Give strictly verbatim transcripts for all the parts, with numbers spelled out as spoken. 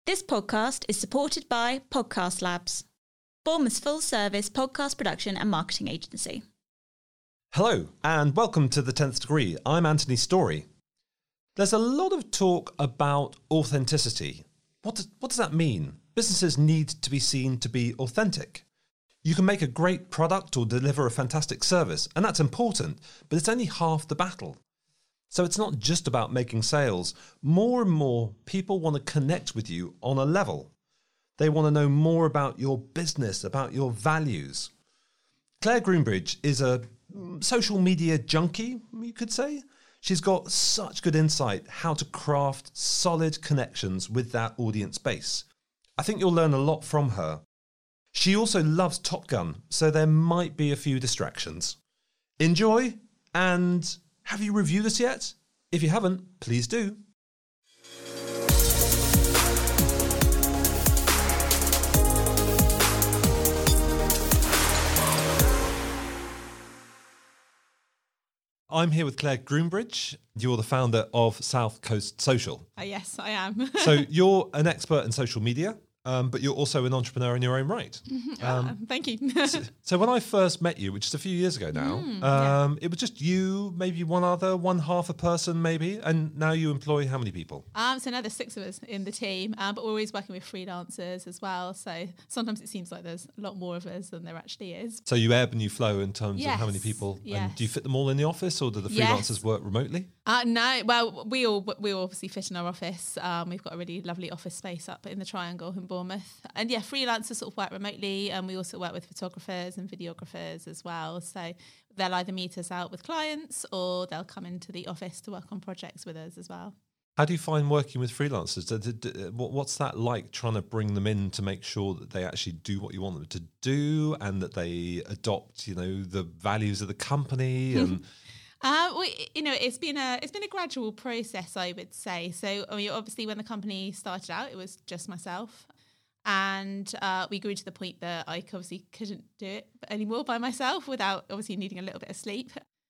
This podcast is supported by Podcast Labs, Bournemouth's full-service podcast production and marketing agency. Hello, and welcome to The tenth Degree. I'm Anthony Story. There's a lot of talk about authenticity. What does, what does that mean? Businesses need to be seen to be authentic. You can make a great product or deliver a fantastic service, and that's important, but it's only half the battle. So it's not just about making sales. More and more people want to connect with you on a level. They want to know more about your business, about your values. Claire Groombridge is a social media junkie, you could say. She's got such good insight how to craft solid connections with that audience base. I think you'll learn a lot from her. She also loves Top Gun, so there might be a few distractions. Enjoy, and have you reviewed this yet? If you haven't, please do. I'm here with Claire Groombridge. You're the founder of South Coast Social. Uh, yes, I am. So you're an expert in social media, um, but you're also an entrepreneur in your own right. Um, uh, thank you. so, so when I first met you, which is a few years ago now, Mm, um, yeah. it was just you, maybe one other, one half a person maybe, and now you employ how many people? Um, so now there's six of us in the team, uh, but we're always working with freelancers as well. So sometimes it seems like there's a lot more of us than there actually is. So you ebb and you flow in terms Yes, of how many people, yes. and do you fit them all in the office, or do the freelancers Yes. work remotely? Uh, no, well, we all we all obviously fit in our office. Um, we've got a really lovely office space up in the Triangle in Bournemouth. And yeah, freelancers sort of work remotely, and we also work with photographers and videographers as well. So they'll either meet us out with clients or they'll come into the office to work on projects with us as well. How do you find working with freelancers? Do- do- do- what- What's that like, trying to bring them in to make sure that they actually do what you want them to do and that they adopt, you know, the values of the company? And Uh, well, you know, it's been a it's been a gradual process, I would say. So, I mean, obviously, when the company started out, it was just myself, and uh, we grew to the point that I obviously couldn't do it anymore by myself without obviously needing a little bit of sleep.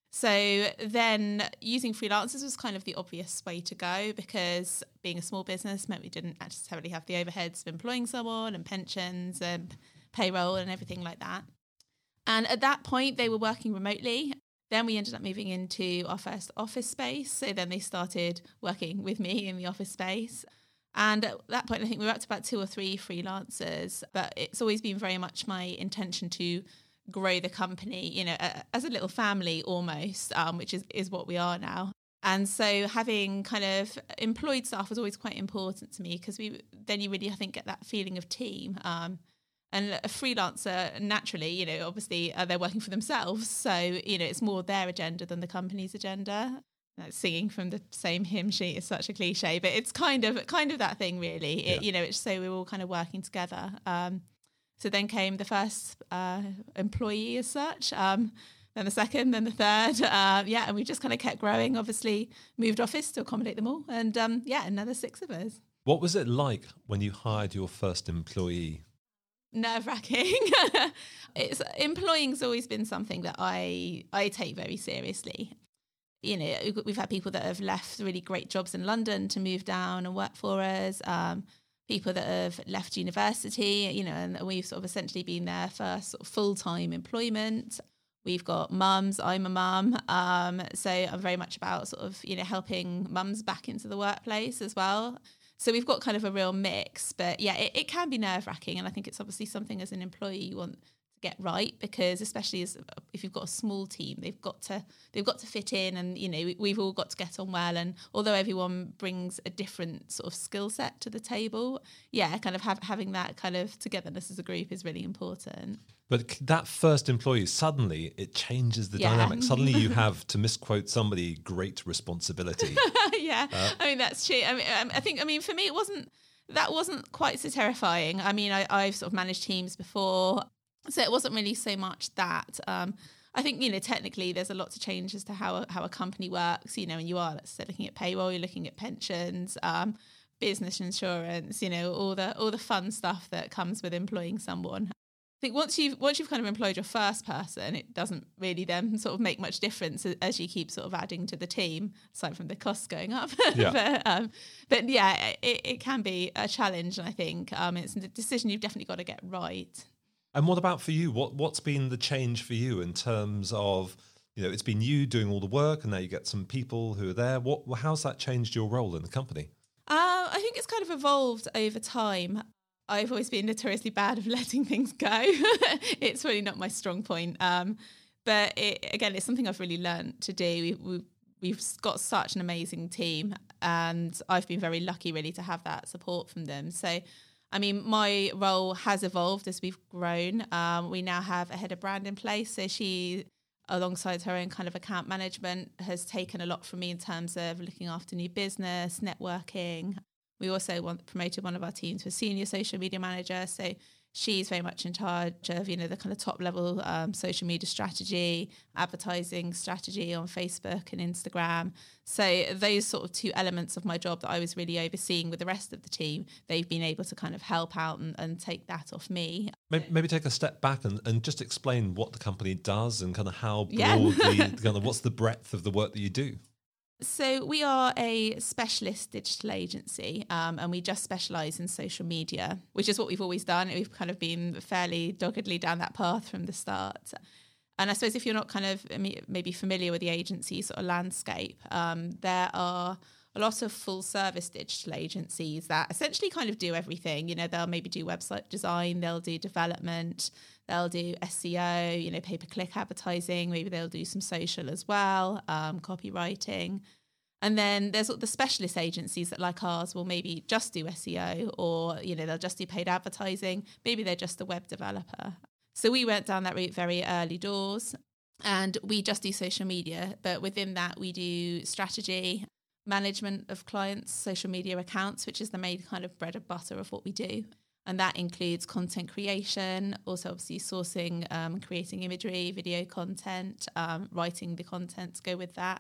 So then, using freelancers was kind of the obvious way to go, because being a small business meant we didn't necessarily have the overheads of employing someone and pensions and payroll and everything like that. And at that point, they were working remotely. Then we ended up moving into our first office space. So then they started working with me in the office space. And at that point, I think we were up to about two or three freelancers. But it's always been very much my intention to grow the company, you know, as a little family almost, um, which is, is what we are now. And so having kind of employed staff was always quite important to me, because we then you really, I think, get that feeling of team. Um, And a freelancer, naturally, you know, obviously uh, they're working for themselves. So, you know, it's more their agenda than the company's agenda. Like singing from the same hymn sheet is such a cliche, but it's kind of kind of that thing, really. It, Yeah. You know, it's so we're all kind of working together. Um, so then came the first uh, employee as such, um, then the second, then the third. Uh, yeah, and we just kind of kept growing, obviously moved office to accommodate them all. And um, yeah, another six of us. what was it like when you hired your first employee? Nerve-wracking. It's employing's always been something that I I take very seriously. You know, we've had people that have left really great jobs in London to move down and work for us. Um, people that have left university, you know, and we've sort of essentially been their first sort of full-time employment. We've got mums. I'm a mum, um, so I'm very much about sort of, you know, helping mums back into the workplace as well. So we've got kind of a real mix, but yeah, it, it can be nerve-wracking, and I think it's obviously something as an employee you want to get right, because especially as if you've got a small team, they've got to they've got to fit in, and you know we, we've all got to get on well. And although everyone brings a different sort of skill set to the table, yeah, kind of have, having that kind of togetherness as a group is really important. But that first employee, suddenly it changes the Yeah. dynamic. Suddenly you have, to misquote somebody, great responsibility. yeah, Uh, I mean that's true. I mean, um, I think I mean for me it wasn't that wasn't quite so terrifying. I mean, I, I've sort of managed teams before, so it wasn't really so much that. Um, I think, you know, technically there's a lot to change as to how a, how a company works. You know, and you are let's say, looking at payroll, you're looking at pensions, um, business insurance, you know, all the all the fun stuff that comes with employing someone. think once you've once you've kind of employed your first person, it doesn't really then sort of make much difference as you keep sort of adding to the team, aside from the costs going up. Yeah. but, um, but yeah, it, it can be a challenge, and I think um, it's a decision you've definitely got to get right. And what about for you? What what's been the change for you in terms of, you know, it's been you doing all the work, and now you get some people who are there. What how's that changed your role in the company? Uh, I think it's kind of evolved over time. I've always been notoriously bad of letting things go. It's really not my strong point. Um, but it, again, it's something I've really learned to do. We, we, we've got such an amazing team, and I've been very lucky really to have that support from them. So, I mean, my role has evolved as we've grown. Um, we now have a head of brand in place. So she, alongside her own kind of account management, has taken a lot from me in terms of looking after new business, networking. We also want, promoted one of our teams to a senior social media manager. So she's very much in charge of, you know, the kind of top level um, social media strategy, advertising strategy on Facebook and Instagram. So those sort of two elements of my job that I was really overseeing with the rest of the team, they've been able to kind of help out and, and take that off me. Maybe, maybe take a step back and, and just explain what the company does and kind of how broad Yeah. the, kind of what's the breadth of the work that you do. So we are a specialist digital agency, um, and we just specialise in social media, which is what we've always done. We've kind of been fairly doggedly down that path from the start. And I suppose if you're not kind of maybe familiar with the agency sort of landscape, um, there are a lot of full service digital agencies that essentially kind of do everything. You know, they'll maybe do website design, they'll do development, they'll do S E O, you know, pay-per-click advertising, maybe they'll do some social as well, um, copywriting. And then there's the specialist agencies that, like ours, will maybe just do S E O, or, you know, they'll just do paid advertising. Maybe they're just a web developer. So we went down that route very early doors, and we just do social media. But within that, we do strategy, management of clients' social media accounts, which is the main kind of bread and butter of what we do. And that includes content creation, also obviously sourcing, um, creating imagery, video content, um, writing the content to go with that,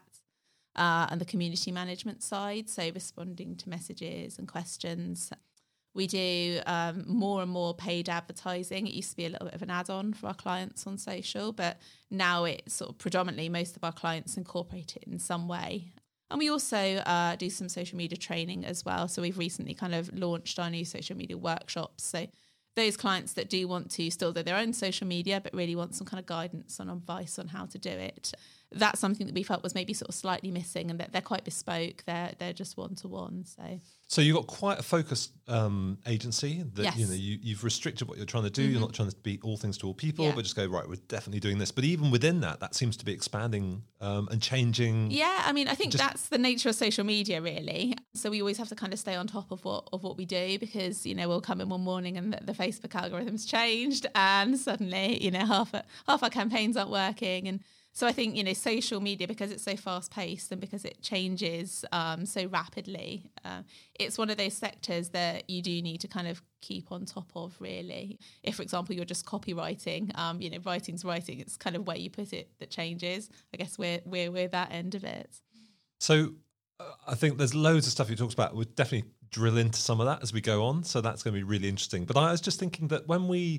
uh, and the community management side, so responding to messages and questions. We do um, more and more paid advertising. It used to be a little bit of an add-on for our clients on social, but now it's sort of predominantly most of our clients incorporate it in some way. And we also uh, do some social media training as well. So we've recently kind of launched our new social media workshops. So those clients that do want to still do their own social media, but really want some kind of guidance and advice on how to do it, that's something that we felt was maybe sort of slightly missing, and that they're quite bespoke. They're they're just one-to-one. So So you've got quite a focused um, agency that, Yes. you know, you, you've restricted what you're trying to do. Mm-hmm. You're not trying to be all things to all people, Yeah. but just go, right, we're definitely doing this. But even within that, that seems to be expanding um, and changing. yeah, I mean, I think Just- that's the nature of social media, really. So we always have to kind of stay on top of what of what we do, because, you know, we'll come in one morning and the, the Facebook algorithm's changed, and suddenly, you know, half a, half our campaigns aren't working. And so I think, you know, social media, because it's so fast paced and because it changes um, so rapidly, uh, it's one of those sectors that you do need to kind of keep on top of, really. If, for example, you're just copywriting, um, you know, writing's writing, it's kind of where you put it that changes. I guess we're we're we're that end of it. So uh, I think there's loads of stuff you talked about. We'll definitely drill into some of that as we go on. So that's going to be really interesting. But I was just thinking that when we,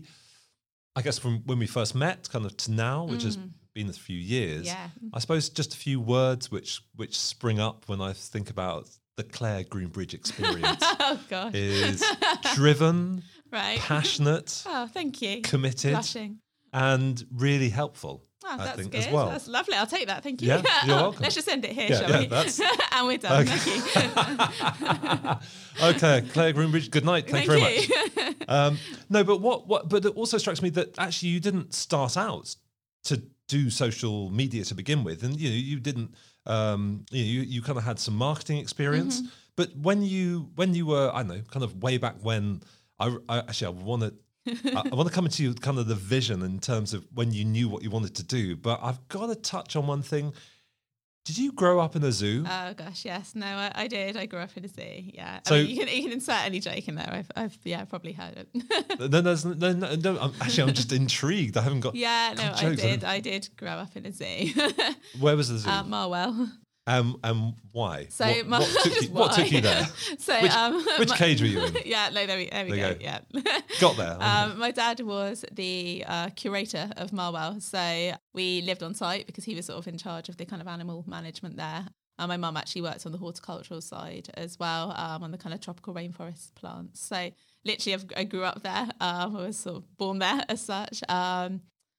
I guess from when we first met kind of to now, which has been a few years, Yeah. I suppose just a few words which which spring up when I think about the Claire Greenbridge experience Oh, gosh. is driven, Right. passionate, Oh, thank you. committed, Blushing. and really helpful. Oh, I that's think good. as well. That's lovely. I'll take that. Thank you. Yeah, you're welcome. Let's just end it here, Yeah, shall yeah, we? that's- And we're done. Okay. Thank you. Okay, Claire Greenbridge, good night. Thank, you very Thank much. Um, no, but what, what? But it also strikes me that actually you didn't start out to do social media to begin with, and you know you didn't. Um, you know, you, you kind of had some marketing experience, Mm-hmm. but when you when you were, I don't know, kind of way back when, I, I actually I want to. I, I want to come into you kind of the vision in terms of when you knew what you wanted to do, but I've got to touch on one thing. Did you grow up in a zoo? Oh gosh, yes. No, I, I did. I grew up in a zoo. Yeah. So- I mean, you can you can insert any joke in there. I've, I've yeah, probably heard it. no, there's, no, no, no. I'm, actually, I'm just intrigued. I haven't got. yeah. No, God, I jokes, I did. don't- I did grow up in a zoo. Where was the zoo? uh, Marwell. Um, and why? So what, my, what, took you, what took you there? So which um, which my, cage were you in? Yeah, no, there we, there we there go. go. Yeah, got there. Um, my dad was the uh, curator of Marwell, so we lived on site because he was sort of in charge of the kind of animal management there. And my mum actually worked on the horticultural side as well, um, on the kind of tropical rainforest plants. So literally, I've, I grew up there. Um, I was sort of born there as such. Um,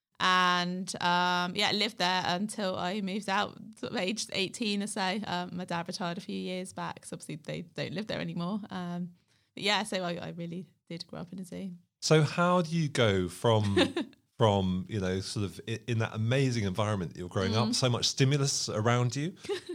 and um, yeah, lived there until I moved out, sort of aged eighteen or so. Um, my dad retired a few years back, so obviously they don't live there anymore. Um, but yeah, so I, I really did grow up in a zoo. So how do you go from from you know sort of in, in that amazing environment that you're growing Mm. up, so much stimulus around you?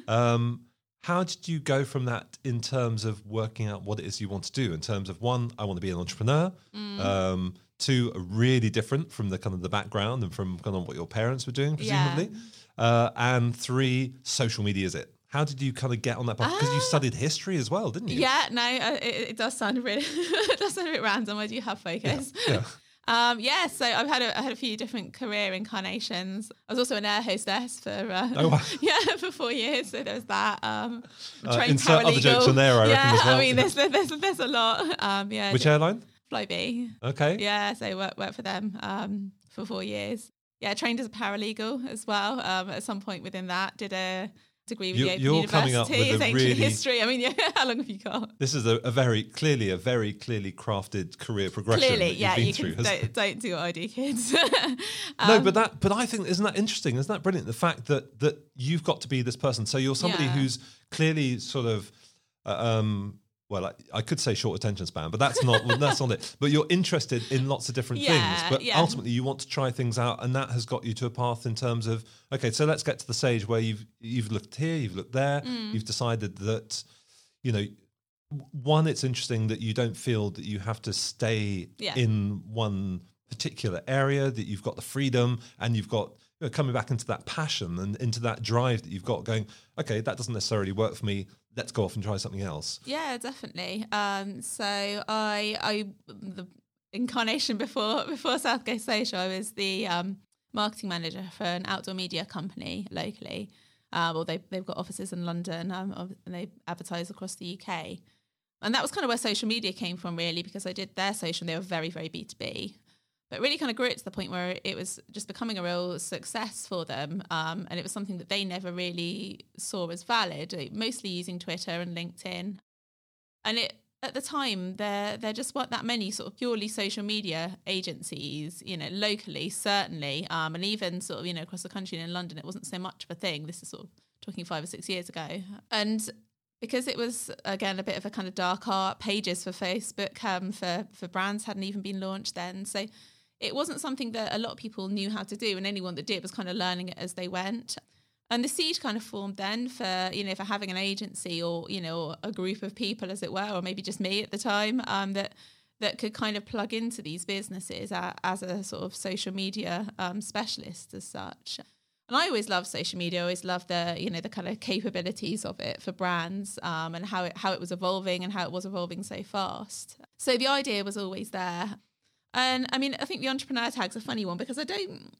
Um, how did you go from that in terms of working out what it is you want to do? In terms of one, I want to be an entrepreneur. Mm. Um, two, really different from the kind of the background and from kind of what your parents were doing, presumably. Yeah. Uh, and three, social media is it. How did you kind of get on that path? Because you Ah. studied history as well, didn't you? Yeah, no, uh, it, it does sound a bit, it does sound a bit random. I do have focus. Yeah. Um, yeah, so I've had a, I had a few different career incarnations. I was also an air hostess for uh, Oh, wow. yeah for four years. So there was that. Um, Uh, trained insert other paralegal. jokes in there, I yeah, reckon, as well. I mean, there's there's there's a lot. Um, yeah, Which airline? Flybe. Okay. Yeah, so I worked worked for them um, for four years. Yeah, trained as a paralegal as well. Um, at some point within that, did a degree with You- the Open you're University. coming up with a It's ancient really- history. I mean, yeah, how long have you got? This is a, a very clearly a very clearly crafted career progression. Clearly, that yeah, you've been you through, can hasn't don't, don't do what I do, kids. No, Um, but that, but I think isn't that interesting? Isn't that brilliant? The fact that that you've got to be this person. So you're somebody Yeah. who's clearly sort of, uh, um, well, I, I could say short attention span, but that's not well, that's not it. But you're interested in lots of different Yeah, things. But yeah. ultimately, you want to try things out, and that has got you to a path in terms of okay. So let's get to the stage where you've you've looked here, you've looked there, Mm. you've decided that, you know. One, it's interesting that you don't feel that you have to stay Yeah. in one particular area, that you've got the freedom and you've got you know, coming back into that passion and into that drive that you've got going, okay, that doesn't necessarily work for me. Let's go off and try something else. Yeah, definitely. Um, so I, I, the incarnation before before Southgate Social, I was the um, marketing manager for an outdoor media company locally. Uh, well, they they've got offices in London, um, and they advertise across the U K. And that was kind of where social media came from, really, because I did their social, and they were very, very B two B. But really kind of grew it to the point where it was just becoming a real success for them. Um, and it was something that they never really saw as valid, mostly using Twitter and LinkedIn. And it at the time, there there just weren't that many sort of purely social media agencies, you know, locally, certainly. Um, and even sort of, you know, across the country and in London, it wasn't so much of a thing. This is sort of talking five or six years ago. And because it was, again, a bit of a kind of dark art, pages for Facebook um, for, for brands hadn't even been launched then. So it wasn't something that a lot of people knew how to do, and anyone that did was kind of learning it as they went. And the seed kind of formed then for, you know, for having an agency or, you know, a group of people, as it were, or maybe just me at the time, um, that that could kind of plug into these businesses uh, as a sort of social media um, specialist as such. And I always loved social media. I always loved the, you know, the kind of capabilities of it for brands um, and how it how it was evolving and how it was evolving so fast. So the idea was always there. And I mean, I think the entrepreneur tag's a funny one because I don't,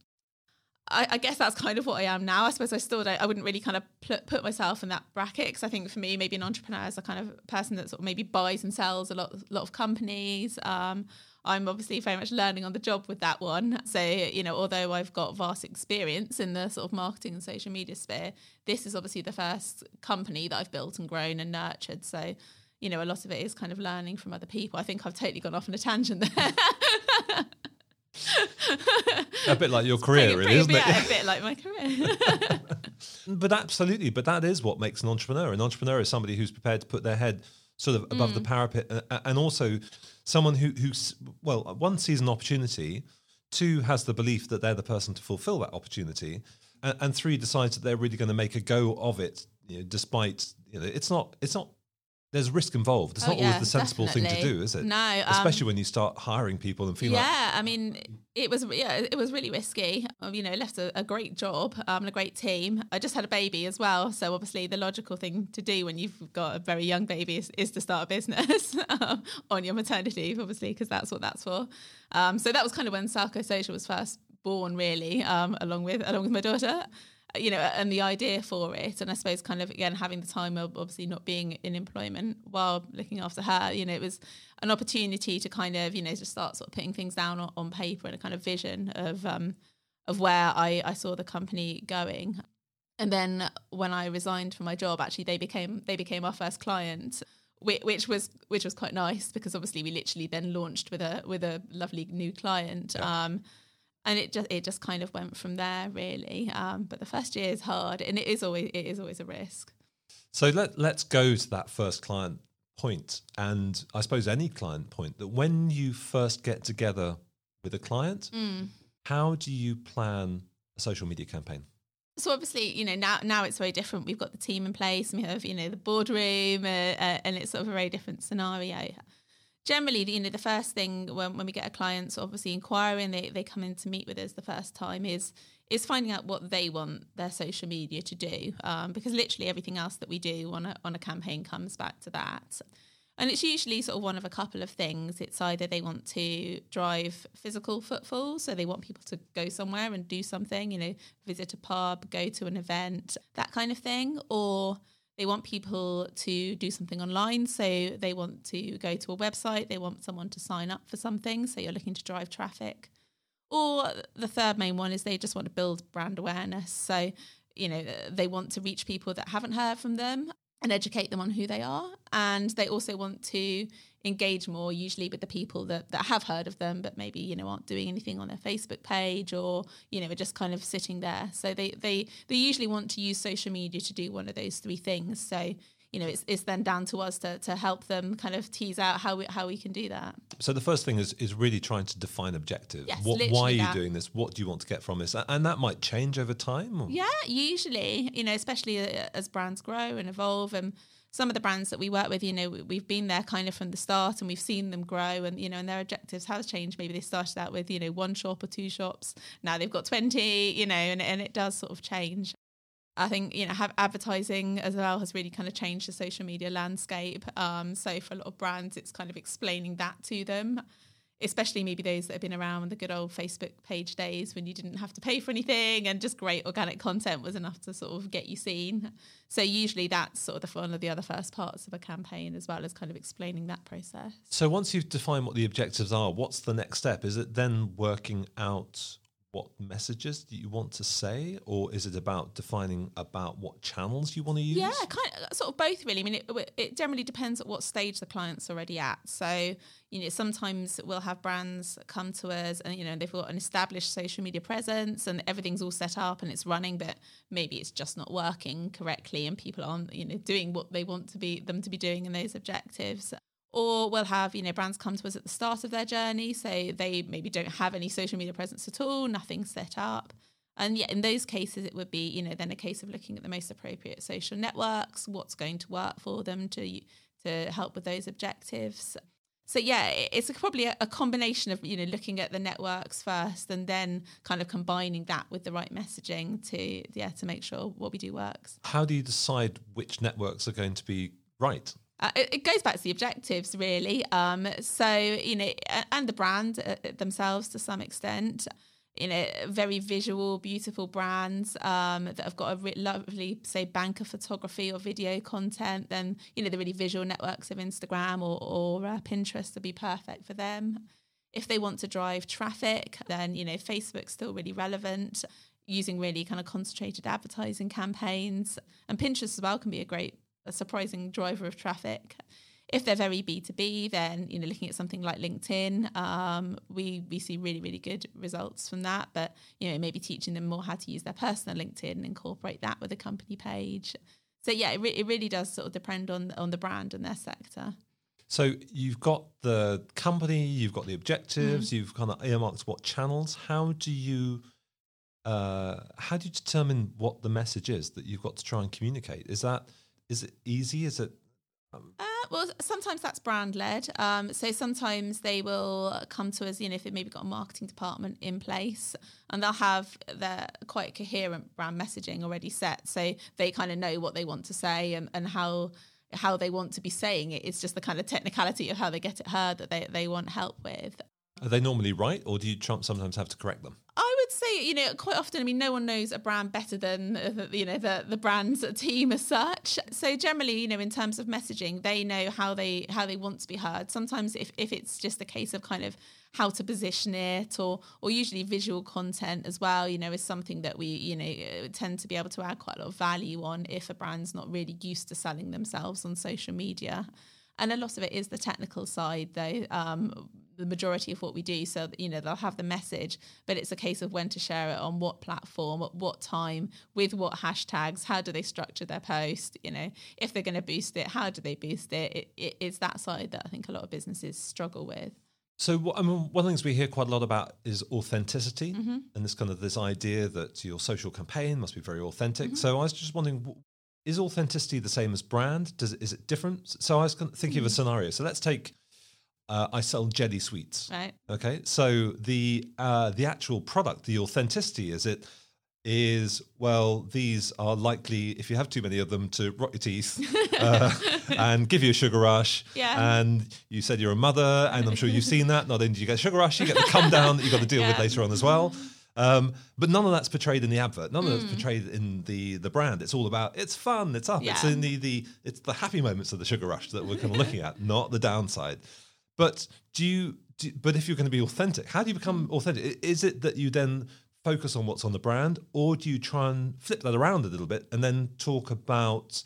I, I guess that's kind of what I am now. I suppose I still don't, I wouldn't really kind of put, put myself in that bracket because I think for me, maybe an entrepreneur is a kind of person that sort of maybe buys and sells a lot, a lot of companies. Um, I'm obviously very much learning on the job with that one. So, you know, although I've got vast experience in the sort of marketing and social media sphere, this is obviously the first company that I've built and grown and nurtured. So, you know, a lot of it is kind of learning from other people. I think I've totally gone off on a tangent there. A bit like your career, pretty, really, pretty, isn't yeah, it? a bit like my career. But absolutely, but that is what makes an entrepreneur. An entrepreneur is somebody who's prepared to put their head sort of above Mm. the parapet, uh, and also someone who, who's, well, one, sees an opportunity, two, has the belief that they're the person to fulfill that opportunity, and, and three, decides that they're really going to make a go of it, you know, despite, you know, it's not, it's not, there's risk involved. It's Oh, not yeah, always the sensible thing to definitely. do, is it? No, um, Especially when you start hiring people and feel like, yeah, I mean, it was yeah, it was really risky. Um, you know, left a, a great job um, and a great team. I just had a baby as well, so obviously the logical thing to do when you've got a very young baby is, is to start a business um, on your maternity leave, obviously, because that's what that's for. Um, so that was kind of when Southgate Social was first born, really, um, along with along with my daughter. you know, and the idea for it. And I suppose kind of, again, having the time of obviously not being in employment while looking after her, you know, it was an opportunity to kind of, you know, just start sort of putting things down on, on paper and a kind of vision of um, of where I, I saw the company going. And then when I resigned from my job, actually they became they became our first client, which, which was which was quite nice, because obviously we literally then launched with a with a lovely new client. Yeah. Um, And it just it just kind of went from there, really. Um, but the first year is hard, and it is always it is always a risk. So let let's go to that first client point, and I suppose any client point, that when you first get together with a client, mm. how do you plan a social media campaign? So obviously, you know, now now it's very different. We've got the team in place, and we have, you know, the boardroom, uh, uh, and it's sort of a very different scenario. Generally, you know, the first thing when, when we get a client so obviously inquiring, they, they come in to meet with us the first time is is finding out what they want their social media to do, um, because literally everything else that we do on a, on a campaign comes back to that. And it's usually sort of one of a couple of things. It's either they want to drive physical footfall, so they want people to go somewhere and do something, you know, visit a pub, go to an event, that kind of thing, or they want people to do something online, so they want to go to a website, they want someone to sign up for something, so you're looking to drive traffic. Or the third main one is they just want to build brand awareness, so, you know, they want to reach people that haven't heard from them and educate them on who they are. And they also want to engage more, usually with the people that, that have heard of them, but maybe, you know, aren't doing anything on their Facebook page, or, you know, are just kind of sitting there. So they they they usually want to use social media to do one of those three things. So, you know, it's it's then down to us to to help them kind of tease out how we how we can do that. So the first thing is is really trying to define objectives. Yes, what, why are you that. doing this? What do you want to get from this? And that might change over time. Or? Yeah, usually, you know, especially as brands grow and evolve. And some of the brands that we work with, you know, we've been there kind of from the start, and we've seen them grow, and, you know, and their objectives has changed. Maybe they started out with, you know, one shop or two shops. Now they've got twenty, you know, and, and it does sort of change. I think, you know, have advertising as well has really kind of changed the social media landscape. Um, so for a lot of brands, it's kind of explaining that to them, especially maybe those that have been around the good old Facebook page days when you didn't have to pay for anything and just great organic content was enough to sort of get you seen. So usually that's sort of the one of the other first parts of a campaign, as well as kind of explaining that process. So once you've defined what the objectives are, what's the next step? Is it then working out what messages do you want to say, or is it about defining about what channels you want to use? Yeah, kind of, sort of both really. I mean, it, it generally depends at what stage the client's already at. So, you know, sometimes we'll have brands come to us and, you know, they've got an established social media presence and everything's all set up and it's running, but maybe it's just not working correctly and people aren't, you know, doing what they want to be them to be doing in those objectives. Or we'll have, you know, brands come to us at the start of their journey, so they maybe don't have any social media presence at all, nothing's set up. And yet in those cases, it would be, you know, then a case of looking at the most appropriate social networks, what's going to work for them to to help with those objectives. So, yeah, it's probably a combination of, you know, looking at the networks first and then kind of combining that with the right messaging to, yeah, to make sure what we do works. How do you decide which networks are going to be right? Uh, it, it goes back to the objectives, really. Um, so, you know, and the brand uh, themselves to some extent, you know, very visual, beautiful brands um, that have got a re- lovely, say, bank of photography or video content, then, you know, the really visual networks of Instagram or, or uh, Pinterest would be perfect for them. If they want to drive traffic, then, you know, Facebook's still really relevant, using really kind of concentrated advertising campaigns. And Pinterest as well can be a great a surprising driver of traffic. If they're very B two B, then, you know, looking at something like LinkedIn, um, we we see really, really good results from that. But, you know, maybe teaching them more how to use their personal LinkedIn and incorporate that with a company page. So, yeah, it, re- it really does sort of depend on, on the brand and their sector. So you've got the company, you've got the objectives, mm. you've kind of earmarked what channels. How do you uh, how do you determine what the message is that you've got to try and communicate? Is that Is it easy? Is it? Um... Uh, well, sometimes that's brand led. Um, so sometimes they will come to us, you know, if they've maybe got a marketing department in place and they'll have their quite coherent brand messaging already set. So they kind of know what they want to say and, and how how they want to be saying it. It's just the kind of technicality of how they get it heard that they, they want help with. Are they normally right, or do you sometimes have to correct them? I would would say, you know, quite often, I mean, no one knows a brand better than, uh, you know, the, the brand's team as such. So generally, you know, in terms of messaging, they know how they how they want to be heard. Sometimes if, if it's just a case of kind of how to position it, or or usually visual content as well, you know, is something that we, you know, tend to be able to add quite a lot of value on if a brand's not really used to selling themselves on social media. And a lot of it is the technical side, though, um, the majority of what we do. So, you know, they'll have the message, but it's a case of when to share it on what platform, at what time, with what hashtags, how do they structure their post, you know, if they're going to boost it, how do they boost it? It, it? It's that side that I think a lot of businesses struggle with. So what, I mean, one of the things we hear quite a lot about is authenticity, Mm-hmm. and this kind of this idea that your social campaign must be very authentic. Mm-hmm. So I was just wondering, is authenticity the same as brand? Does it, is it different? So I was thinking mm-hmm. of a scenario. So let's take, uh, I sell jelly sweets. Right. Okay. So the uh, the actual product, the authenticity, is it is, well, these are likely, if you have too many of them, to rot your teeth uh, and give you a sugar rush. Yeah. And you said you're a mother, and I'm sure you've seen that. Not only do you get a sugar rush, you get the come down that you've got to deal yeah. with later on as well. Um, but none of that's portrayed in the advert. None of that's mm. portrayed in the the brand. It's all about, it's fun, it's up. Yeah. It's in the, the it's the happy moments of the sugar rush that we're kind of looking at, not the downside. But do you? Do, but if you're going to be authentic, how do you become authentic? Is it that you then focus on what's on the brand, or do you try and flip that around a little bit and then talk about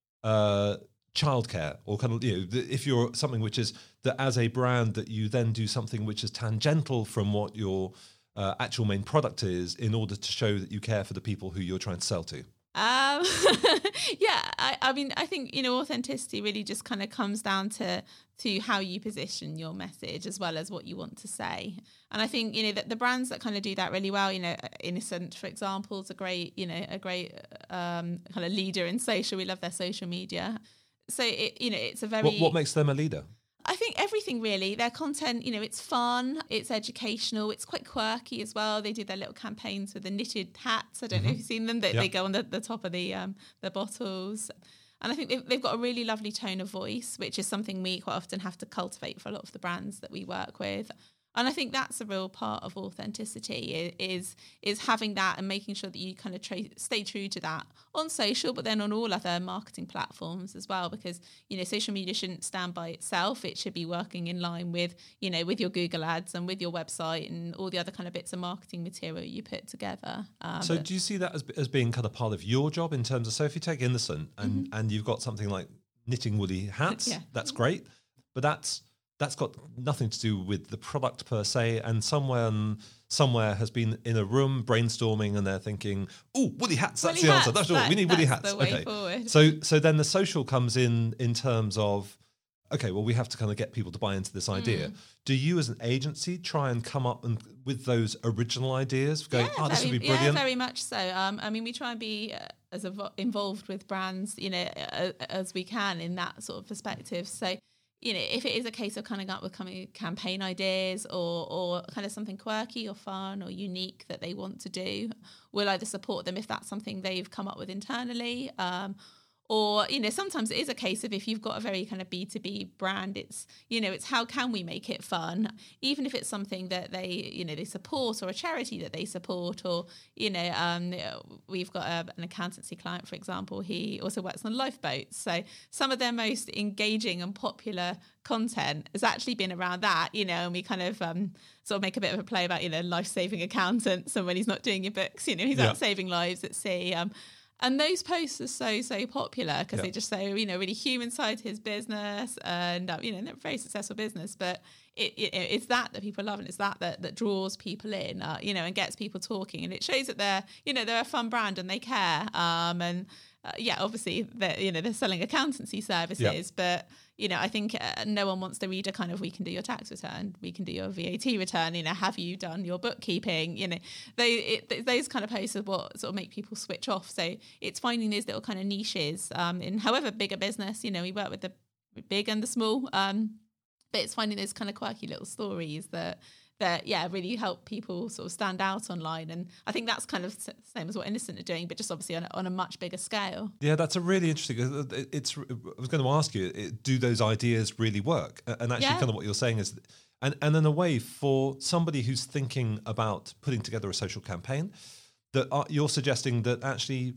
uh, childcare, or kind of, you know, if you're something which is that as a brand that you then do something which is tangential from what your uh, actual main product is, in order to show that you care for the people who you're trying to sell to? Um, yeah, I, I mean, I think, you know, authenticity really just kind of comes down to to how you position your message as well as what you want to say. And I think, you know, that the brands that kind of do that really well, you know, Innocent, for example, is a great, you know, a great um, kind of leader in social. We love their social media. So, it, you know, it's a very... What, what makes them a leader? I think everything really. Their content, you know, it's fun, it's educational, it's quite quirky as well. They do their little campaigns with the knitted hats. I don't mm-hmm. know if you've seen them. They, yep. they go on the, the top of the um, the bottles. And I think they've, they've got a really lovely tone of voice, which is something we quite often have to cultivate for a lot of the brands that we work with. And I think that's a real part of authenticity, is is having that and making sure that you kind of tra- stay true to that on social, but then on all other marketing platforms as well, because, you know, social media shouldn't stand by itself. It should be working in line with, you know, with your Google ads and with your website and all the other kind of bits of marketing material you put together. Um, so do you see that as as being kind of part of your job in terms of, so if you take Innocent and, mm-hmm. and you've got something like knitting woolly hats, yeah. that's great, but that's... that's got nothing to do with the product per se, and someone somewhere has been in a room brainstorming and they're thinking, oh, woolly hats, that's woolly the hats, answer. That's that, all. We need woolly hats. The way okay. Forward. So so then the social comes in in terms of, okay, well, we have to kind of get people to buy into this idea. Mm. Do you as an agency try and come up and with those original ideas, going, yeah, oh, this very, would be brilliant? Yeah, very much so. Um, I mean, we try and be uh, as evo- involved with brands, you know, uh, as we can in that sort of perspective. So, you know, if it is a case of coming up with coming campaign ideas or or kind of something quirky or fun or unique that they want to do, we'll either support them if that's something they've come up with internally, um, or, you know, sometimes it is a case of if you've got a very kind of B two B brand, it's, you know, it's how can we make it fun, even if it's something that they, you know, they support, or a charity that they support, or, you know, um, we've got a, an accountancy client, for example, he also works on lifeboats. So some of their most engaging and popular content has actually been around that, you know, and we kind of um, sort of make a bit of a play about, you know, life-saving accountants, and when he's not doing your books, you know, he's yeah. out saving lives at sea. Um, And those posts are so, so popular because yeah. they just say, you know, really human side to his business, and, uh, you know, they're a very successful business, but it, it, it's that that people love, and it's that that, that draws people in, uh, you know, and gets people talking. And it shows that they're, you know, they're a fun brand and they care. Um, and uh, yeah, obviously, they're, you know, they're selling accountancy services, yeah. but, you know, I think uh, no one wants the reader kind of, we can do your tax return, we can do your V A T return, you know, have you done your bookkeeping? You know, they, it, those kind of posts are what sort of make people switch off. So it's finding these little kind of niches um, in however big a business, you know, we work with the big and the small, um, but it's finding those kind of quirky little stories that that, yeah, really help people sort of stand out online. And I think that's kind of the same as what Innocent are doing, but just obviously on a, on a much bigger scale. Yeah, that's a really interesting. It's. I was going to ask you, do those ideas really work? And actually, Yeah. kind of what you're saying is, and and in a way, for somebody who's thinking about putting together a social campaign, that are, you're suggesting that actually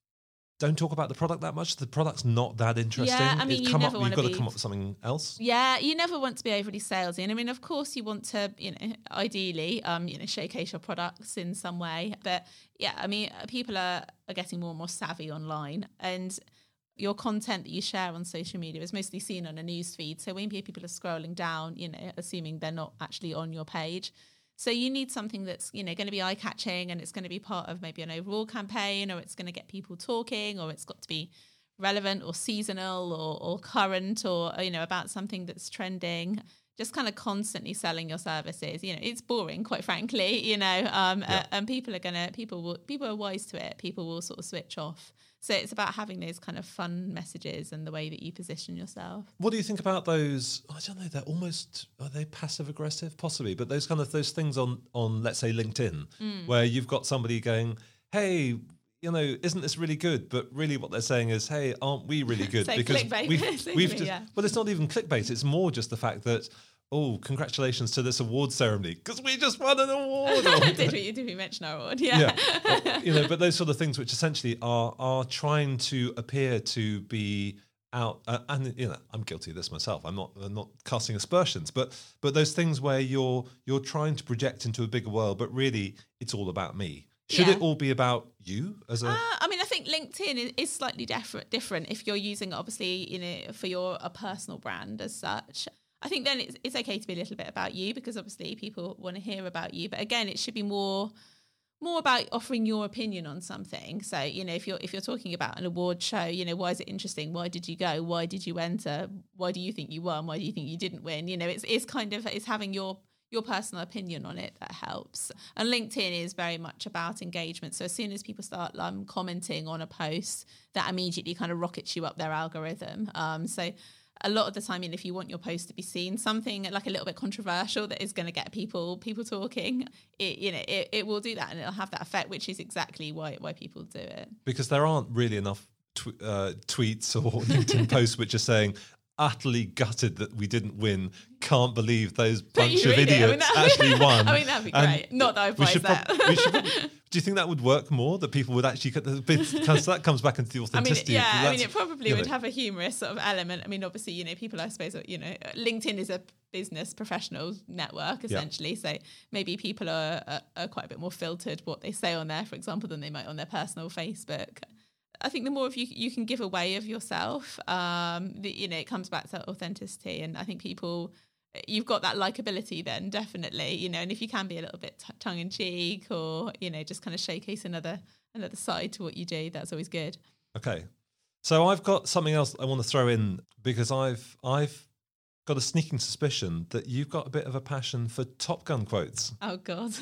don't talk about the product that much. The product's not that interesting. Yeah, I mean, It's you come never up, you've wanna got to be- come up with something else. Yeah, you never want to be overly salesy. And I mean, of course, you want to, you know, ideally, um, you know, showcase your products in some way. But yeah, I mean, people are, are getting more and more savvy online, and your content that you share on social media is mostly seen on a news feed. So when people are scrolling down, you know, assuming they're not actually on your page. So you need something that's, you know, going to be eye-catching, and it's going to be part of maybe an overall campaign, or it's going to get people talking, or it's got to be relevant or seasonal or, or current, or, you know, about something that's trending. Just kind of constantly selling your services. You know, it's boring, quite frankly, you know, um, Yeah. uh, and people are going to, people will, people are wise to it. People will sort of switch off. So it's about having those kind of fun messages and the way that you position yourself. What do you think about those? I don't know. They're almost, are they passive aggressive? Possibly, but those kind of those things on on let's say LinkedIn, Mm. where you've got somebody going, "Hey, you know, isn't this really good?" But really, what they're saying is, "Hey, aren't we really good?" So because clickbait, we've basically, we've just, yeah. well, it's not even clickbait. It's more just the fact that, oh, congratulations to this award ceremony because we just won an award. Or, did we did we mention our award? Yeah. yeah, you know, but those sort of things which essentially are are trying to appear to be out, uh, and you know, I'm guilty of this myself. I'm not I'm not casting aspersions, but but those things where you're you're trying to project into a bigger world, but really it's all about me. Should Yeah. it all be about you as a? Uh, I mean, I think LinkedIn is, is slightly different. Different if you're using it, obviously, you know, for your a personal brand as such. I think then it's it's okay to be a little bit about you, because obviously people want to hear about you. But again, it should be more more about offering your opinion on something. So, you know, if you're if you're talking about an award show, you know, why is it interesting? Why did you go? Why did you enter? Why do you think you won? Why do you think you didn't win? You know, it's it's kind of it's having your your personal opinion on it that helps. And LinkedIn is very much about engagement. So as soon as people start um, commenting on a post, that immediately kind of rockets you up their algorithm. Um, so a lot of the time, you know, if you want your post to be seen, something like a little bit controversial that is going to get people people talking, it, you know, it, it will do that, and it'll have that effect, which is exactly why why people do it. Because there aren't really enough tw- uh, tweets or LinkedIn posts which are saying, utterly gutted that we didn't win. Can't believe those But bunch you of read it, I mean, idiots that- actually won. I mean, that'd be And great. Not that I we advise should that. prob- we should prob- do you think that would work more? That people would actually get the bit, because that comes back into the I mean, authenticity. yeah, I mean, That's- it probably you would know. have a humorous sort of element. I mean, obviously, you know, people, I suppose, you know, LinkedIn is a business professional network, essentially. So maybe people are, are, are quite a bit more filtered what they say on there, for example, than they might on their personal Facebook. I think the more of you you can give away of yourself, um, the, you know, it comes back to authenticity. And I think people, you've got that likability then, definitely, you know, and if you can be a little bit t- tongue in cheek, or, you know, just kind of showcase another another side to what you do, that's always good. Okay, so I've got something else I want to throw in, because I've I've got a sneaking suspicion that you've got a bit of a passion for Top Gun quotes. Oh, God.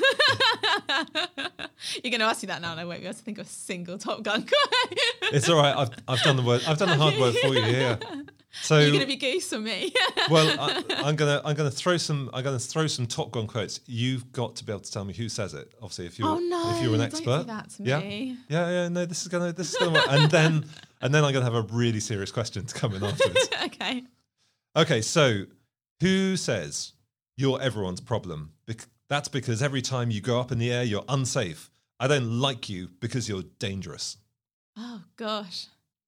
You're going to ask me that now, and I won't be able to think of a single Top Gun quote. It's all right. I've I've done the work. I've done the hard work for you here. So You're going to be goose on me. well, I, I'm gonna I'm gonna throw some I'm gonna throw some Top Gun quotes. You've got to be able to tell me who says it. Obviously, if you're Oh, no, if you're an don't do expert, that to yeah, me. yeah, yeah. No, this is gonna this is gonna work. And then and then I'm gonna have a really serious question to come in afterwards. Okay. Okay, so who says you're everyone's problem? Bec- that's because every time you go up in the air, you're unsafe. I don't like you because you're dangerous. Oh, gosh.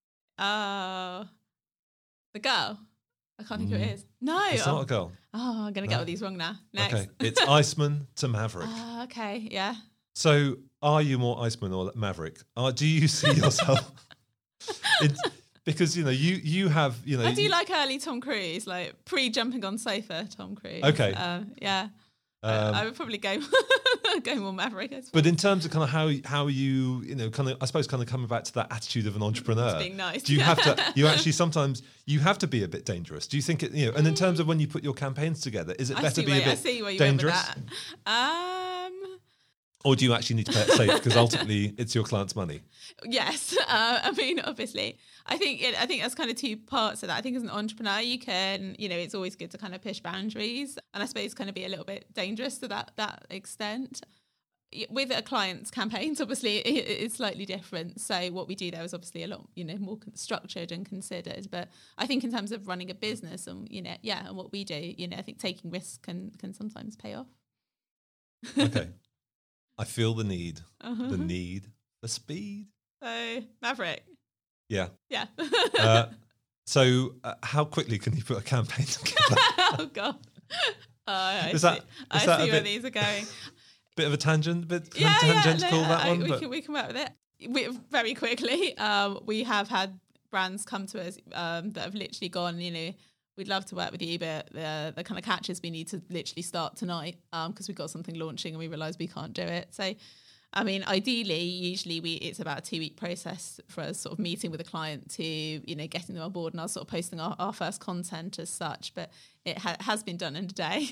Oh. The girl. I can't think who it is. No. It's oh. not a girl. Oh, I'm going to get all these wrong now. Next. Okay, it's Iceman to Maverick. Oh, okay. Yeah. So, are you more Iceman or Maverick? Uh, do you see yourself? in, because you know you you have you know. I do you- like early Tom Cruise, like pre-jumping on sofa Tom Cruise. Okay. Um, yeah. Um, I, I would probably go go more Maverick. I suppose. But in terms of kind of how how you you know kind of I suppose kind of coming back to that attitude of an entrepreneur, being nice. do you have to you actually sometimes you have to be a bit dangerous? Do you think it you know? And in terms of when you put your campaigns together, is it I better see be where, a bit I see where you dangerous? went with that. Um, Or do you actually need to play it safe because ultimately it's your client's money? Yes, uh, I mean, obviously, I think it, I think that's kind of two parts of that. I think as an entrepreneur, you can, you know, it's always good to kind of push boundaries, and I suppose kind of be a little bit dangerous to that that extent. With a client's campaigns, obviously, it, it's slightly different. So what we do there is obviously a lot, you know, more structured and considered. But I think in terms of running a business, and you know, yeah, and what we do, you know, I think taking risks can can sometimes pay off. Okay. I feel the need, uh-huh. the need for speed. So, Maverick. Yeah. Yeah. uh, so, uh, how quickly can you put a campaign together? Oh, God. Oh, I is see, that, is I that see where bit, these are going. Bit of a tangent, bit yeah, tangential, yeah, no, that I, one. We but... can, we can work with it. We, very quickly, um, we have had brands come to us um, that have literally gone, you know, we'd love to work with you, but the, the kind of catch is we need to literally start tonight because um, we've got something launching and we realise we can't do it. So, I mean, ideally, usually we it's about a two-week process for us sort of meeting with a client to, you know, getting them on board and us sort of posting our, our first content as such. But it ha- has been done in a day.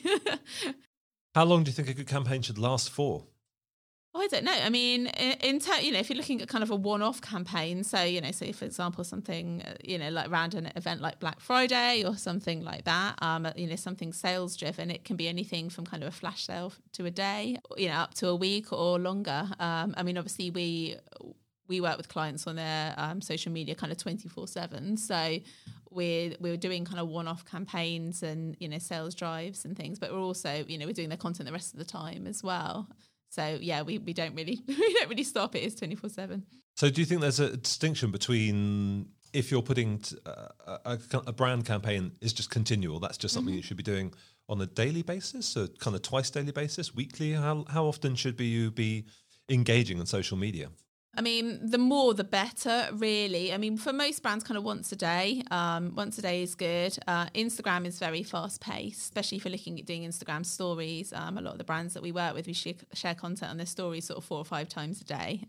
How long do you think a good campaign should last for? Oh, I don't know. I mean, in, in ter- you know, if you're looking at kind of a one-off campaign, so, you know, say, for example, something, uh, you know, like around an event like Black Friday or something like that, um, you know, something sales-driven, it can be anything from kind of a flash sale to a day, you know, up to a week or longer. Um, I mean, obviously, we we work with clients on their um, social media kind of twenty-four seven. So we're, we're doing kind of one-off campaigns and, you know, sales drives and things, but we're also, you know, we're doing their content the rest of the time as well. So yeah, we, we don't really we don't really stop it. It's twenty-four seven. So do you think there's a distinction between if you're putting t- uh, a, a brand campaign is just continual, that's just something mm-hmm. you should be doing on a daily basis, so kind of twice daily basis, weekly? How how often should you be engaging on social media? I mean, the more the better, really. I mean, for most brands, kind of once a day. Um, once a day is good. Uh, Instagram is very fast paced, especially if you're looking at doing Instagram stories. Um, a lot of the brands that we work with, we share, share content on their stories sort of four or five times a day.